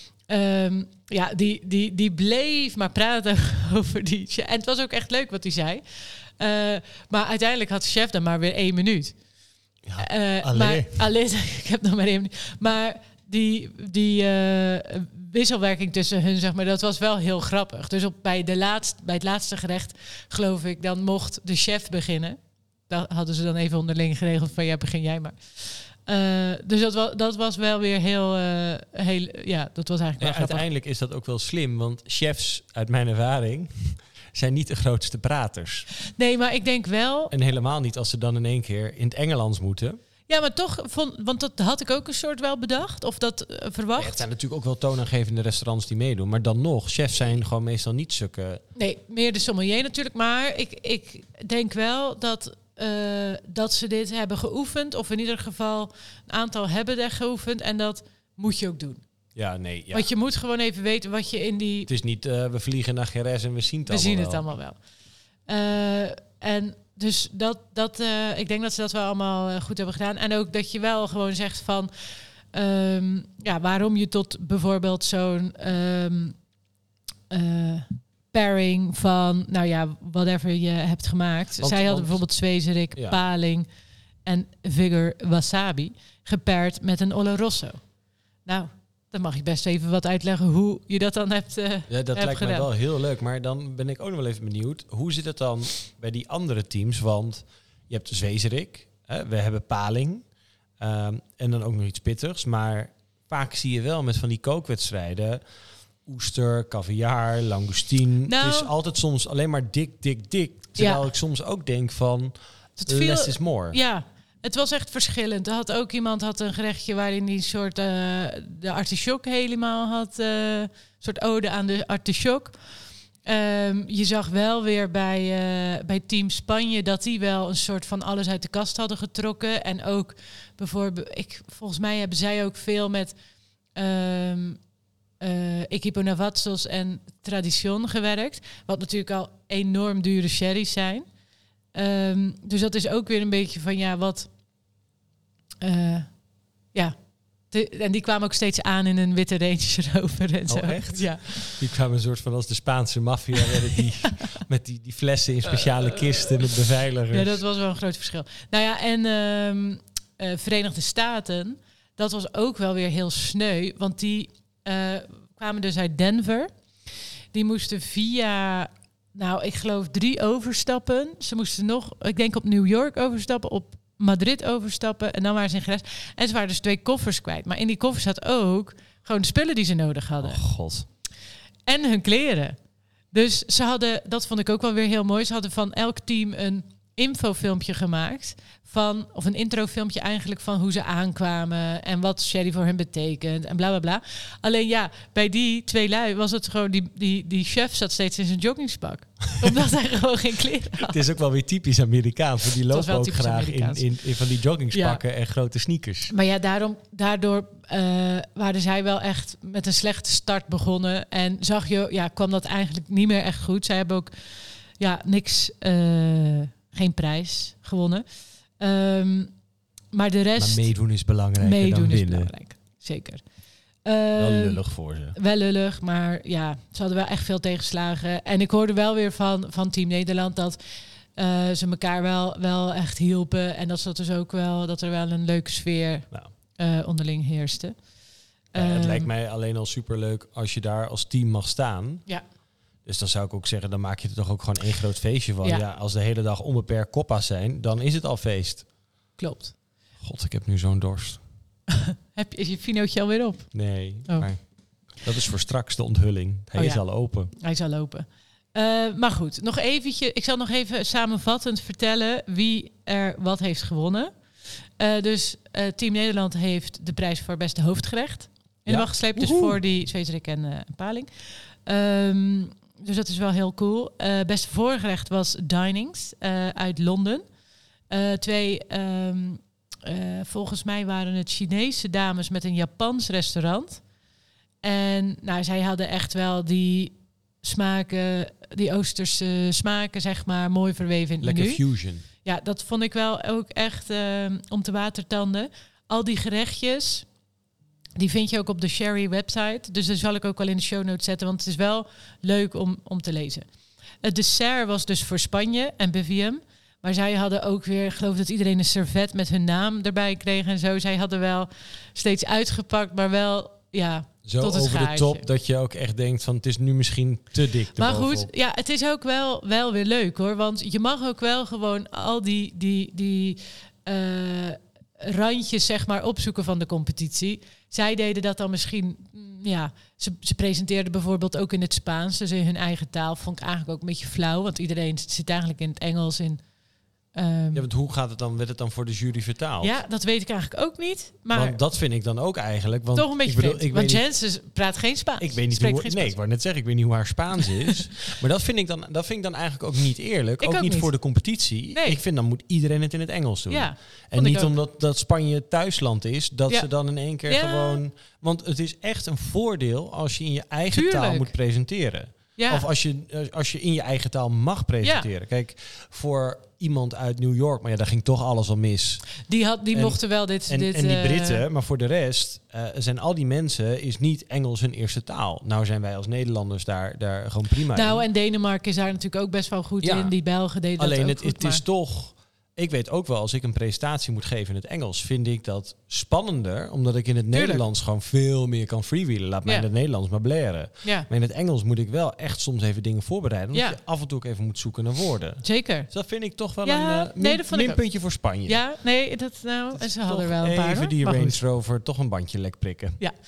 Die bleef maar praten over die... En het was ook echt leuk wat hij zei. Maar uiteindelijk had de chef dan maar weer 1 minuut. Ja, ik heb nog maar 1 minuut. Maar die wisselwerking tussen hun, zeg maar, dat was wel heel grappig. Dus bij het laatste gerecht, geloof ik, dan mocht de chef beginnen. Dat hadden ze dan even onderling geregeld van, ja, begin jij maar. Dus dat was wel weer heel dat was eigenlijk wel uiteindelijk is dat ook wel slim, want chefs, uit mijn ervaring, zijn niet de grootste praters. Nee, maar ik denk wel... En helemaal niet als ze dan in één keer in het Engelands moeten. Ja, maar toch, want dat had ik ook een soort wel bedacht. Of dat verwacht. Ja, het zijn natuurlijk ook wel toonaangevende restaurants die meedoen. Maar dan nog, chefs zijn gewoon meestal niet zulke... Nee, meer de sommelier natuurlijk. Maar ik denk wel dat ze dit hebben geoefend. Of in ieder geval een aantal hebben er geoefend. En dat moet je ook doen. Ja, nee. Ja. Want je moet gewoon even weten wat je in die... Het is niet, we vliegen naar Jerez en we zien het We allemaal zien wel. het allemaal wel. En dus ik denk dat ze dat wel allemaal goed hebben gedaan. En ook dat je wel gewoon zegt van... waarom je tot bijvoorbeeld zo'n pairing van... Nou ja, whatever je hebt gemaakt. Zij hadden bijvoorbeeld zwezerik, paling en vigor wasabi... gepaard met een Oloroso. Nou... Dan mag je best even wat uitleggen hoe je dat dan hebt Ja, dat lijkt gedaan. mij wel heel leuk. Maar dan ben ik ook nog wel even benieuwd. Hoe zit het dan bij die andere teams? Want je hebt zwezerik, we hebben paling. En dan ook nog iets pittigs. Maar vaak zie je wel met van die kookwedstrijden... oester, caviar, langoustine. Nou, het is altijd soms alleen maar dik. Terwijl ik soms ook denk van... less is more. Ja, het was echt verschillend. Iemand had een gerechtje waarin die soort de artichok helemaal had. Soort ode aan de artichok. Je zag wel weer bij Team Spanje dat die wel een soort van alles uit de kast hadden getrokken. En ook bijvoorbeeld, volgens mij hebben zij ook veel met Equipo Navazos en Tradition gewerkt. Wat natuurlijk al enorm dure sherry's zijn. Dus dat is ook weer een beetje van wat... en die kwamen ook steeds aan in een witte Range Rover en zo. Echt? Ja. Die kwamen een soort van als de Spaanse maffia met die flessen in speciale kisten met beveiligers. Ja, dat was wel een groot verschil. Nou ja, en Verenigde Staten, dat was ook wel weer heel sneu, want die kwamen dus uit Denver. Die moesten via, ik geloof 3 overstappen. Ze moesten nog, ik denk op New York overstappen, op Madrid overstappen en dan waren ze in Jerez. En ze waren dus 2 koffers kwijt. Maar in die koffers zat ook gewoon de spullen die ze nodig hadden. Oh god. En hun kleren. Dus ze hadden, dat vond ik ook wel weer heel mooi, ze hadden van elk team een infofilmpje gemaakt. Of een introfilmpje eigenlijk van hoe ze aankwamen en wat sherry voor hen betekent en bla bla bla. Alleen bij die 2 lui was het gewoon, die chef zat steeds in zijn joggingspak. Omdat hij gewoon geen kleren had. Het is ook wel weer typisch Amerikaans. Want die lopen ook graag Amerikaans. in van die joggingspakken en grote sneakers. Maar daardoor waren zij wel echt met een slechte start begonnen. En kwam dat eigenlijk niet meer echt goed. Zij hebben ook niks, geen prijs gewonnen. Maar de rest... Maar meedoen is belangrijker dan winnen. Is belangrijk, zeker. Wel lullig voor ze. Wel lullig, maar ze hadden wel echt veel tegenslagen. En ik hoorde wel weer van Team Nederland dat ze elkaar wel echt hielpen. En dat er wel een leuke sfeer onderling heerste. Het lijkt mij alleen al superleuk als je daar als team mag staan. Ja. Dus dan zou ik ook zeggen, dan maak je er toch ook gewoon 1 groot feestje van. Ja, als de hele dag onbeperkt koppa's zijn, dan is het al feest. Klopt. God, ik heb nu zo'n dorst. Is je vinootje alweer op? Nee, maar dat is voor straks de onthulling. Hij is al open. Hij is al open. Maar goed, nog eventjes. Ik zal nog even samenvattend vertellen wie er wat heeft gewonnen. Dus Team Nederland heeft de prijs voor beste hoofdgerecht in de wacht gesleept. Dus voor die zwezerik en paling. Dus dat is wel heel cool. Beste voorgerecht was Dinings uit Londen. 2... volgens mij waren het Chinese dames met een Japans restaurant. En zij hadden echt wel die smaken, die Oosterse smaken, zeg maar, mooi verweven in het menu. Lekker fusion. Ja, dat vond ik wel ook echt om te watertanden. Al die gerechtjes, die vind je ook op de Sherry website. Dus dat zal ik ook wel in de show notes zetten, want het is wel leuk om te lezen. Het dessert was dus voor Spanje en BVM. Maar zij hadden ook weer, ik geloof dat iedereen een servet met hun naam erbij kreeg en zo. Zij hadden wel steeds uitgepakt, maar wel, zo tot het over gaatje. De top dat je ook echt denkt van het is nu misschien te dik. Maar goed, het is ook wel weer leuk hoor. Want je mag ook wel gewoon al die randjes zeg maar opzoeken van de competitie. Zij deden dat dan misschien, ze presenteerden bijvoorbeeld ook in het Spaans, dus in hun eigen taal. Vond ik eigenlijk ook een beetje flauw, want iedereen zit eigenlijk in het Engels, in Ja, want hoe gaat het dan? Werd het dan voor de jury vertaald? Ja, dat weet ik eigenlijk ook niet. Maar want dat vind ik dan ook eigenlijk. Want toch een beetje vreemd. Want Jansen praat geen Spaans. Ik weet niet hoe... Nee, ik wou net zeggen, ik weet niet hoe haar Spaans is. Maar dat vind ik dan eigenlijk ook niet eerlijk. Ook niet voor de competitie. Nee. Ik vind dan moet iedereen het in het Engels doen. Ja, en niet omdat dat Spanje thuisland is, dat ze dan in één keer gewoon... Want het is echt een voordeel als je in je eigen taal moet presenteren. Ja. Of als je in je eigen taal mag presenteren. Ja. Kijk, voor iemand uit New York, maar daar ging toch alles al mis. Die mochten wel dit... En die Britten, maar voor de rest zijn al die mensen, is niet Engels hun eerste taal. Nou zijn wij als Nederlanders daar gewoon prima in. En Denemarken is daar natuurlijk ook best wel goed in. Die Belgen deden dat ook goed. Alleen het is toch... Ik weet ook wel, als ik een presentatie moet geven in het Engels, vind ik dat spannender, omdat ik in het Nederlands gewoon veel meer kan freewheelen. Laat mij in het Nederlands maar blaren. Ja. Maar in het Engels moet ik wel echt soms even dingen voorbereiden, omdat je af en toe ook even moet zoeken naar woorden. Zeker. Dus dat vind ik toch wel een minpuntje voor Spanje. Ja, nee, dat en ze hadden er wel een paar. Even die Range Rover toch een bandje lek prikken. Ja.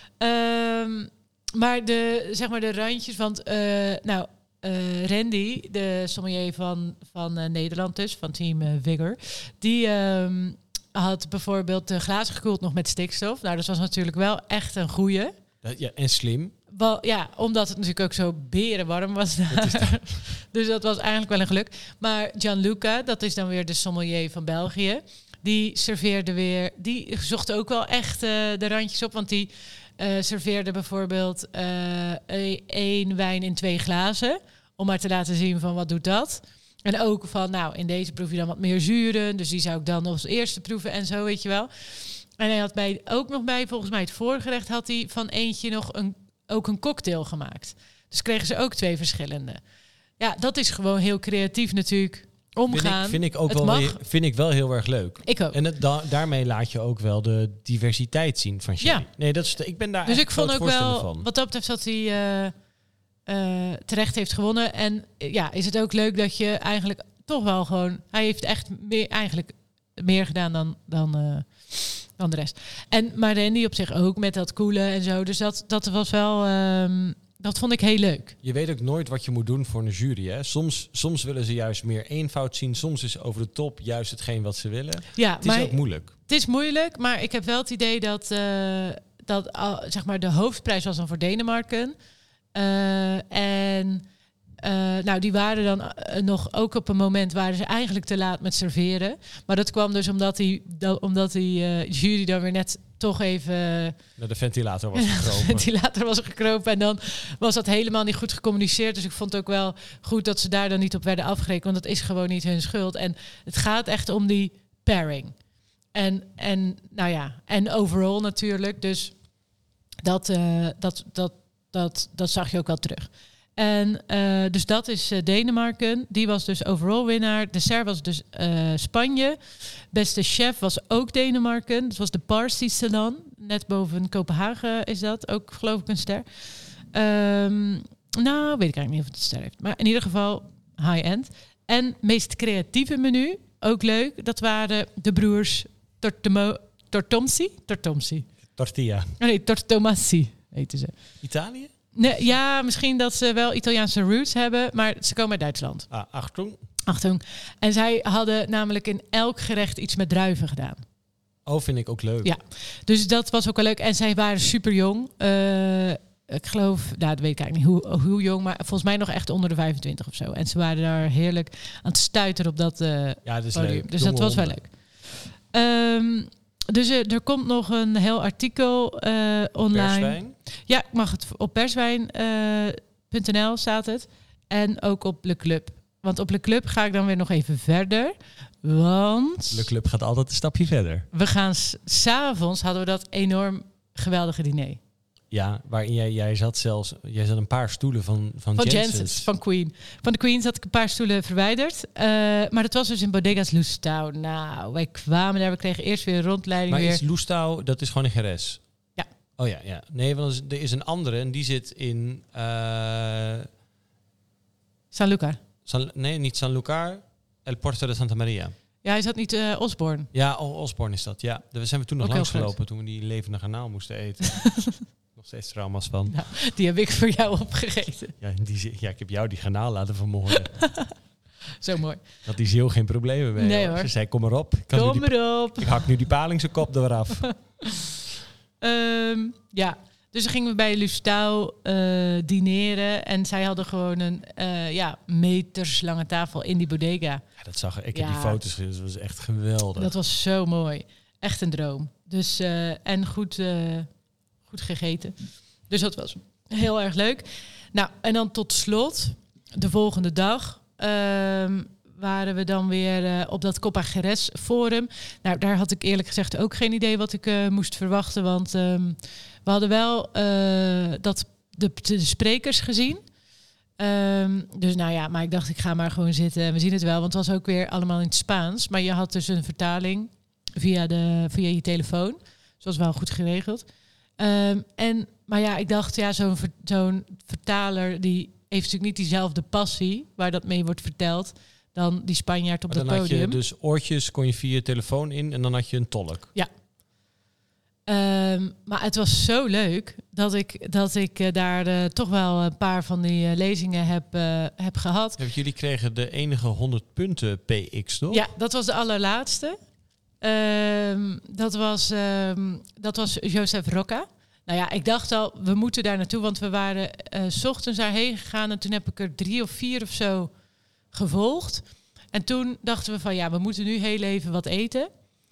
Maar de randjes, want Randy, de sommelier van Nederland dus, van team Vigor, die had bijvoorbeeld de glazen gekoeld nog met stikstof. Nou, dat was natuurlijk wel echt een goeie. Ja, en slim. Omdat het natuurlijk ook zo berenwarm was daar. Dus dat was eigenlijk wel een geluk. Maar Gianluca, dat is dan weer de sommelier van België, die serveerde weer, die zocht ook wel echt de randjes op, want die serveerde bijvoorbeeld 1 wijn in 2 glazen. Om maar te laten zien van wat doet dat. En ook van, in deze proef je dan wat meer zuren. Dus die zou ik dan als eerste proeven en zo, weet je wel. En hij had ook nog bij, volgens mij het voorgerecht, had hij van eentje nog ook een cocktail gemaakt. Dus kregen ze ook 2 verschillende. Ja, dat is gewoon heel creatief natuurlijk. Omgaan. Vind ik wel heel erg leuk. Ik ook. En daarmee laat je ook wel de diversiteit zien van Sherry. Ja. Nee, ik ben daar dus ik vond ook wel van. Wat dat betreft dat hij terecht heeft gewonnen. En is het ook leuk dat je eigenlijk toch wel gewoon... Hij heeft echt meer gedaan dan de rest. Maar Randy op zich ook met dat koelen en zo. Dus dat was wel... dat vond ik heel leuk. Je weet ook nooit wat je moet doen voor een jury. Hè? Soms willen ze juist meer eenvoud zien. Soms is over de top juist hetgeen wat ze willen. Ja, het is ook moeilijk. Het is moeilijk, maar ik heb wel het idee dat zeg maar de hoofdprijs was dan voor Denemarken. Die waren dan nog ook op een moment waren ze eigenlijk te laat met serveren. Maar dat kwam dus omdat die jury dan weer net toch even... naar de ventilator was gekropen. De ventilator was gekropen en dan was dat helemaal niet goed gecommuniceerd. Dus ik vond het ook wel goed dat ze daar dan niet op werden afgerekend. Want dat is gewoon niet hun schuld. En het gaat echt om die pairing. En overall natuurlijk. Dus dat zag je ook wel terug. En dus dat is Denemarken. Die was dus overall winnaar. Dessert was dus Spanje. Beste chef was ook Denemarken. Dat was de Parsi Salon. Net boven Kopenhagen is dat. Ook geloof ik een ster. Weet ik eigenlijk niet of het een ster heeft. Maar in ieder geval high-end. En meest creatieve menu, ook leuk. Dat waren de broers Tortomsi. Tortilla. Nee, Tortomassi heten ze. Italië? Nee, ja, misschien dat ze wel Italiaanse roots hebben, maar ze komen uit Duitsland. Achtung. En zij hadden namelijk in elk gerecht iets met druiven gedaan. Oh, vind ik ook leuk. Ja, dus dat was ook wel leuk. En zij waren super jong. Ik geloof, dat weet ik eigenlijk niet hoe jong, maar volgens mij nog echt onder de 25 of zo. En ze waren daar heerlijk aan het stuiteren op dat dat is podium. leuk. Dus dat was wel leuk. Dus er komt nog een heel artikel online. Perswijn? Ja, ik mag het op perswijn.nl staat het. En ook op Le Club. Want op Le Club ga ik dan weer nog even verder. Want... Le Club gaat altijd een stapje verder. We gaan 's avonds hadden we dat enorm geweldige diner. Ja, waarin jij zat een paar stoelen van Janssens, van Queen. Van de Queen zat ik een paar stoelen verwijderd. Maar dat was dus in Bodegas Lustau. Nou, wij kwamen daar. We kregen eerst weer een rondleiding. Maar is Lustau, dat is gewoon een Jerez? Ja. Oh ja. Nee, want er is een andere en die zit in... Sanlúcar. Nee, niet Sanlúcar. El Porto de Santa Maria. Ja, hij zat niet Osborne. Ja, Osborne is dat. Ja, daar zijn we toen nog langs gelopen toen we die levende garnaal moesten eten. Nog steeds trauma's van. Nou, die heb ik voor jou opgegeten. Ja, ik heb jou die garnaal laten vermoorden. Zo mooi. Had die ziel geen problemen mee. Nee, hoor. Ze zei, kom maar op. Kom erop. Ik hak nu die palingse kop eraf. Ja, dus dan gingen we bij Lustau dineren. En zij hadden gewoon een meterslange tafel in die bodega. Ja, dat zag ik. Ik heb die foto's gezien. Dat was echt geweldig. Dat was zo mooi. Echt een droom. Dus, en goed gegeten. Dus dat was heel erg leuk. Nou, en dan tot slot, de volgende dag waren we dan weer op dat Copa Jerez Forum. Nou, daar had ik eerlijk gezegd ook geen idee wat ik moest verwachten. Want we hadden wel de sprekers gezien. Dus nou ja, maar ik dacht, ik ga maar gewoon zitten. En we zien het wel, want het was ook weer allemaal in het Spaans. Maar je had dus een vertaling via je telefoon. Dus dat was wel goed geregeld. Maar ja, ik dacht, ja, zo'n vertaler die heeft natuurlijk niet diezelfde passie waar dat mee wordt verteld dan die Spanjaard op het podium. Dan had je dus oortjes, kon je via je telefoon in en dan had je een tolk. Ja. Maar het was zo leuk dat ik daar toch wel een paar van die lezingen heb gehad. Jullie kregen de enige 100 punten PX, toch? Ja, dat was de allerlaatste. Dat was Joseph Roca. Nou ja, ik dacht al, we moeten daar naartoe, want we waren 's ochtends daarheen gegaan en toen heb ik er 3 of 4 of zo gevolgd. En toen dachten we van, ja, we moeten nu heel even wat eten.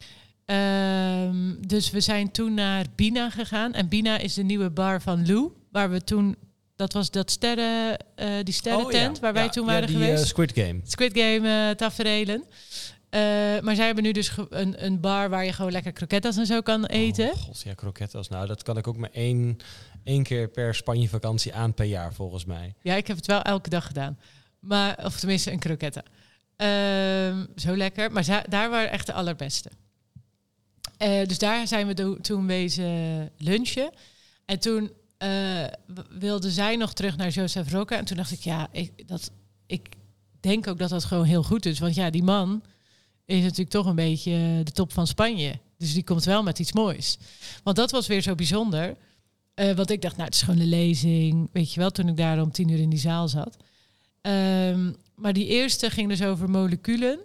Dus we zijn toen naar Bina gegaan. En Bina is de nieuwe bar van Lou, waar we toen, dat was dat die sterrentent waar wij toen waren geweest. Squid Game taferelen. Maar zij hebben nu dus een bar waar je gewoon lekker croquetas en zo kan eten. Oh god, ja, croquetas. Nou, dat kan ik ook maar één keer per Spanje-vakantie aan per jaar, volgens mij. Ja, ik heb het wel elke dag gedaan. Of tenminste een croquetta. Zo lekker. Maar daar waren echt de allerbeste. Dus daar zijn we toen wezen lunchen. En toen wilde zij nog terug naar Joseph Roca. En toen dacht ik, ja, ik denk ook dat dat gewoon heel goed is. Want ja, die man is natuurlijk toch een beetje de top van Spanje. Dus die komt wel met iets moois. Want dat was weer zo bijzonder. Want ik dacht, nou, het is gewoon een lezing. Weet je wel, toen ik daar om 10:00 in die zaal zat. Maar die eerste ging dus over moleculen.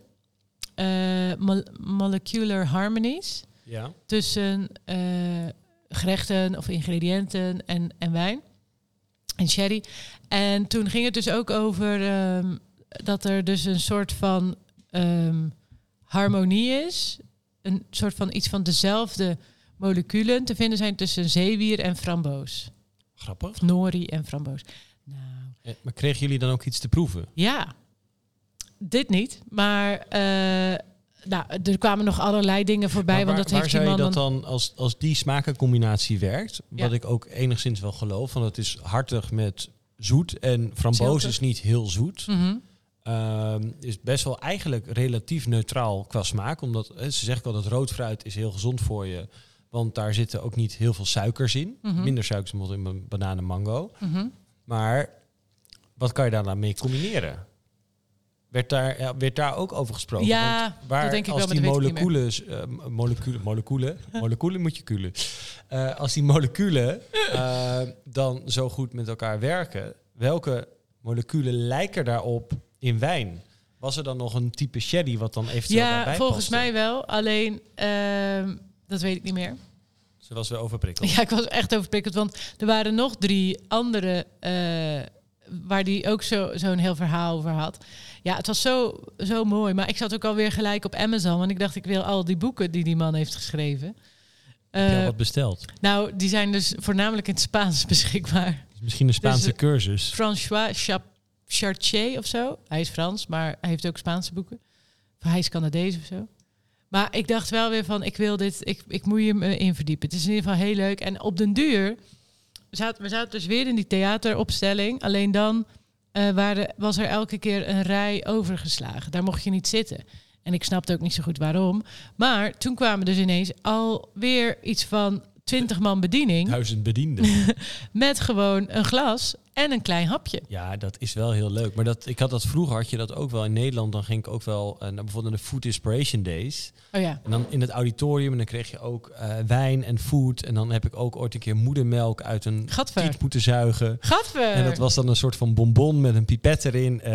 Molecular harmonies. Ja. Tussen gerechten of ingrediënten en wijn. En sherry. En toen ging het dus ook over dat er dus een soort van harmonie is. Een soort van iets van dezelfde moleculen te vinden zijn tussen zeewier en framboos. Grappig. Of nori en framboos. Nou. Maar kregen jullie dan ook iets te proeven? Ja. Dit niet. Maar er kwamen nog allerlei dingen voorbij. Maar want dat waar heeft zou je die man dat dan, als die smakencombinatie werkt, wat ik ook enigszins wel geloof, want het is hartig met zoet en framboos is niet heel zoet. Mm-hmm. Is best wel eigenlijk relatief neutraal qua smaak. Omdat ze zeggen al dat rood fruit is heel gezond voor je. Want daar zitten ook niet heel veel suikers in. Mm-hmm. Minder suikers bijvoorbeeld in banaan en mango. Mm-hmm. Maar wat kan je daar dan mee combineren? Werd daar ook over gesproken? Ja, want waar, dat denk ik als wel, die maar dat weet ik moleculen moet je kulen. Als die moleculen dan zo goed met elkaar werken, welke moleculen lijken daarop in wijn? Was er dan nog een type sherry wat dan eventueel daarbij Ja, volgens paste? mij wel. Alleen, dat weet ik niet meer. Ze was wel overprikkeld. Ja, ik was echt overprikkeld. Want er waren nog 3 andere waar die ook zo'n heel verhaal over had. Ja, het was zo mooi. Maar ik zat ook alweer gelijk op Amazon. Want ik dacht, ik wil al die boeken die man heeft geschreven. Heb je al wat besteld? Nou, die zijn dus voornamelijk in het Spaans beschikbaar. Misschien een Spaanse cursus. François Chartier of zo. Hij is Frans, maar hij heeft ook Spaanse boeken. Of hij is Canadees of zo. Maar ik dacht wel weer van, ik wil dit, ik moet je me in verdiepen. Het is in ieder geval heel leuk. En op den duur, we zaten dus weer in die theateropstelling. Alleen dan was er elke keer een rij overgeslagen. Daar mocht je niet zitten. En ik snapte ook niet zo goed waarom. Maar toen kwamen dus ineens alweer iets van 20 man bediening. 1000 bedienden. Met gewoon een glas en een klein hapje. Ja, dat is wel heel leuk. Maar vroeger had je dat ook wel in Nederland. Dan ging ik ook wel naar bijvoorbeeld de Food Inspiration Days. Oh ja. En dan in het auditorium. En dan kreeg je ook wijn en food. En dan heb ik ook ooit een keer moedermelk uit een tiet moeten zuigen. Gadver! En dat was dan een soort van bonbon met een pipet erin. En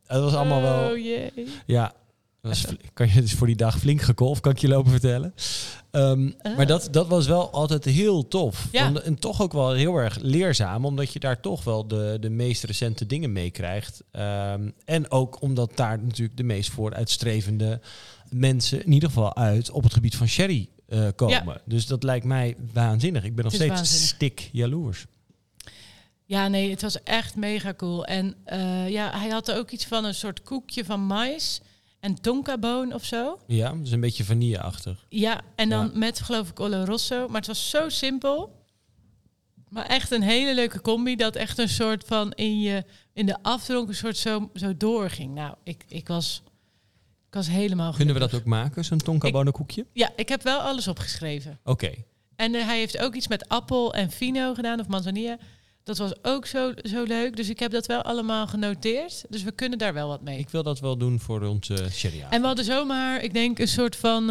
Het was allemaal wel... Oh jee. Ja, kan je dus voor die dag flink gekolfd, kan ik je lopen vertellen. Maar dat was wel altijd heel tof. Ja. En toch ook wel heel erg leerzaam, omdat je daar toch wel de meest recente dingen mee krijgt. En ook omdat daar natuurlijk de meest vooruitstrevende mensen, in ieder geval uit, op het gebied van sherry komen. Ja. Dus dat lijkt mij waanzinnig. Ik ben nog steeds stik jaloers. Ja, nee, het was echt mega cool. En hij had ook iets van een soort koekje van mais en tonkaboon of zo. Ja, dus een beetje vanilleachtig. Ja, en dan met, geloof ik, Oloroso. Maar het was zo simpel. Maar echt een hele leuke combi. Dat echt een soort van in de afdronk een soort zo doorging. Nou, ik was helemaal Kunnen we dat ook maken, zo'n tonkabonenkoekje? Ja, ik heb wel alles opgeschreven. Oké. En hij heeft ook iets met appel en fino gedaan, of manzanilla. Dat was ook zo leuk. Dus ik heb dat wel allemaal genoteerd. Dus we kunnen daar wel wat mee. Ik wil dat wel doen voor onze sherry. En we hadden zomaar, ik denk, een soort van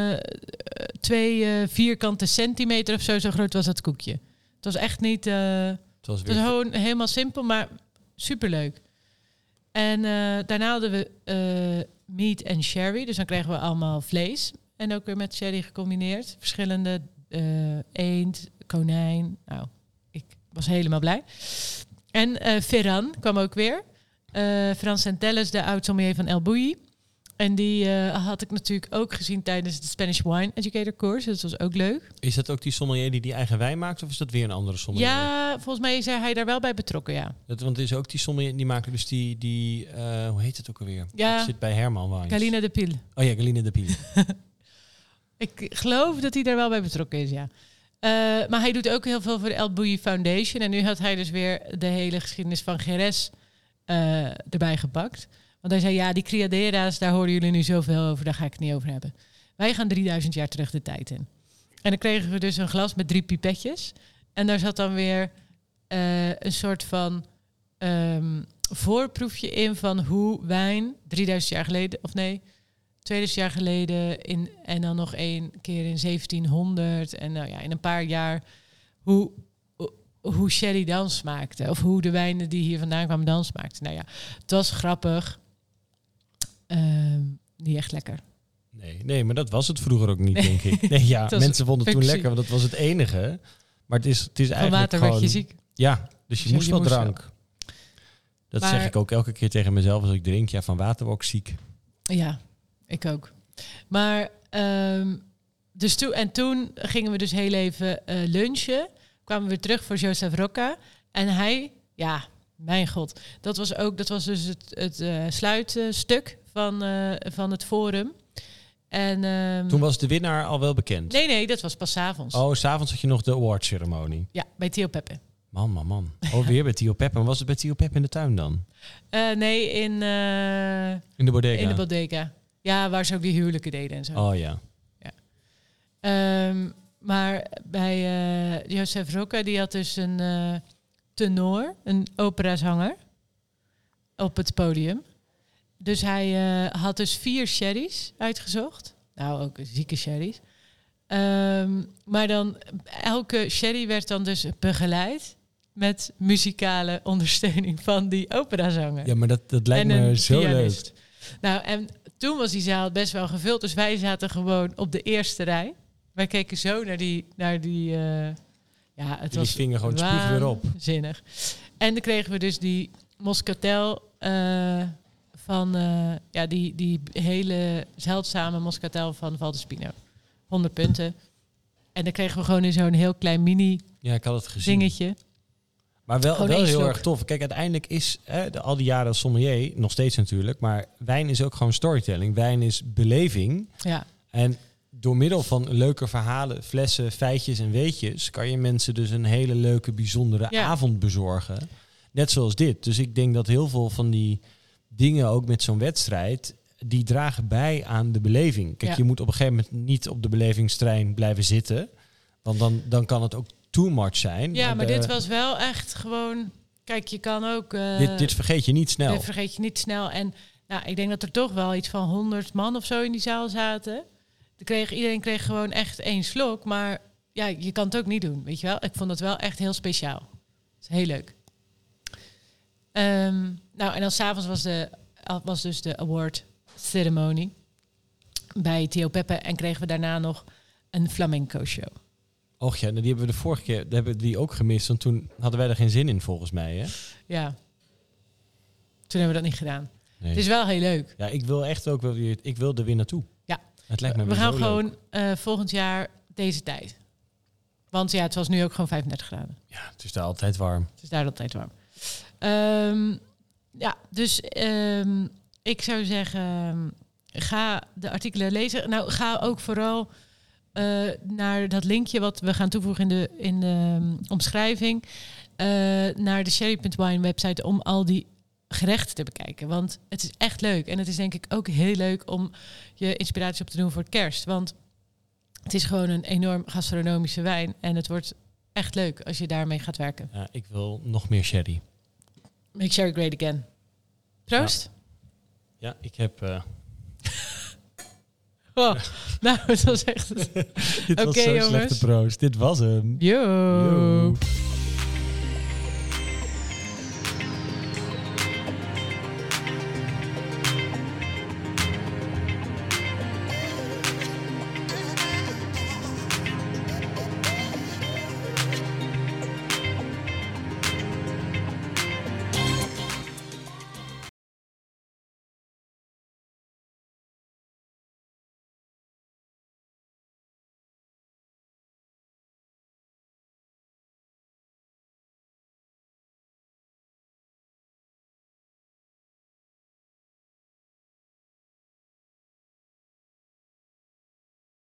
2 vierkante centimeter of zo groot was dat koekje. Het was echt niet... het was gewoon helemaal simpel, maar superleuk. En daarna hadden we meat en sherry. Dus dan kregen we allemaal vlees. En ook weer met sherry gecombineerd. Verschillende eend, konijn. Nou, ik was helemaal blij. En Ferran kwam ook weer. Ferran Centelles, de oud-sommelier van El Bulli. En die had ik natuurlijk ook gezien tijdens de Spanish Wine Educator course. Dus dat was ook leuk. Is dat ook die sommelier die eigen wijn maakt? Of is dat weer een andere sommelier? Ja, volgens mij is hij daar wel bij betrokken, ja. Want het is ook die sommelier, die maakt dus die hoe heet het ook alweer? Ja. Dat zit bij Herman Wines. Galina de Pil. Oh ja, Galina de Pil. Ik geloof dat hij daar wel bij betrokken is, ja. Maar hij doet ook heel veel voor de El Bulli Foundation. En nu had hij dus weer de hele geschiedenis van Jerez erbij gepakt. Want hij zei, ja, die criadera's, daar horen jullie nu zoveel over. Daar ga ik het niet over hebben. Wij gaan 3000 jaar terug de tijd in. En dan kregen we dus een glas met 3 pipetjes. En daar zat dan weer een soort van voorproefje in van hoe wijn 3000 jaar geleden, of nee, 2000 jaar geleden en dan nog 1 keer in 1700. En nou ja, in een paar jaar hoe sherry dan smaakte. Of hoe de wijnen die hier vandaan kwamen dan smaakten. Nou ja, het was grappig. Niet echt lekker. Nee, maar dat was het vroeger ook niet, denk ik. Nee, ja, mensen vonden het toen lekker, want dat was het enige. Maar het is eigenlijk water gewoon... werd je ziek. Ja, dus je moest wel drank. Dat zeg ik ook elke keer tegen mezelf als ik drink. Ja, van water word ik ziek. Ja, ik ook. Maar dus toen gingen we dus heel even lunchen. Kwamen we weer terug voor Joseph Rocca. En hij, ja, mijn god. Dat was dus het sluitstuk van het forum. En toen was de winnaar al wel bekend? Nee, dat was pas 's avonds. Oh, 's avonds had je nog de awardceremonie. Ja, bij Theo Peppe. Man. Oh, weer bij Theo Peppe. Maar was het bij Theo Peppe in de tuin dan? Nee, in de bodega. In de bodega. Ja, waar ze ook die huwelijken deden en zo. Oh ja. Maar bij Joseph Rocca, die had dus een tenor, een operazanger, op het podium. Dus hij had dus 4 sherry's uitgezocht. Nou, ook zieke sherry's. Maar dan, elke sherry werd dan dus begeleid met muzikale ondersteuning van die operazanger. Ja, maar dat lijkt me zo leuk. Nou, en toen was die zaal best wel gevuld. Dus wij zaten gewoon op de eerste rij. Wij keken zo naar die ja, het was vinger gewoon spuug weer op. Zinnig. En dan kregen we dus die Moscatel van die hele zeldzame Moscatel van Valdespino. 100 punten. En dan kregen we gewoon in zo'n heel klein mini ik had het gezien. dingetje. Maar wel heel erg tof. Kijk, uiteindelijk is al die jaren als sommelier, nog steeds natuurlijk, maar wijn is ook gewoon storytelling. Wijn is beleving. Ja. En door middel van leuke verhalen, flessen, feitjes en weetjes kan je mensen dus een hele leuke, bijzondere avond bezorgen. Net zoals dit. Dus ik denk dat heel veel van die dingen, ook met zo'n wedstrijd, die dragen bij aan de beleving. Kijk, je moet op een gegeven moment niet op de belevingstrein blijven zitten. Want dan kan het ook too much zijn. Ja, maar dit was wel echt gewoon... Kijk, je kan ook... Dit vergeet je niet snel. Dit vergeet je niet snel. En nou, ik denk dat er toch wel iets van 100 man of zo in die zaal zaten. Iedereen kreeg gewoon echt 1 slok. Maar ja, je kan het ook niet doen, weet je wel. Ik vond het wel echt heel speciaal. Het is heel leuk. Nou, en dan 's avonds was de was dus de award ceremony bij Theo Peppe. En kregen we daarna nog een flamenco show. Och ja, die hebben we de vorige keer hebben we die ook gemist. Want toen hadden wij er geen zin in, volgens mij. Hè? Ja, toen hebben we dat niet gedaan. Nee. Het is wel heel leuk. Ja, ik wil echt ook wel weer... Ik wil er weer naartoe. Ja. Het lijkt me We weer gaan zo gewoon leuk. volgend jaar deze tijd. Want ja, het was nu ook gewoon 35 graden. Ja, het is daar altijd warm. Het is daar altijd warm. Dus ik zou zeggen, ga de artikelen lezen. Nou, ga ook vooral naar dat linkje wat we gaan toevoegen in de omschrijving. Naar de Sherry.wine website om al die gerechten te bekijken. Want het is echt leuk. En het is denk ik ook heel leuk om je inspiratie op te doen voor het kerst. Want het is gewoon een enorm gastronomische wijn. En het wordt echt leuk als je daarmee gaat werken. Ja, ik wil nog meer sherry. Make sherry great again. Proost. Ja, ik heb... Oh, nou, het was echt... Dit was Oké, zo'n jongens. slechte proost. Dit was hem. Yo. Yo.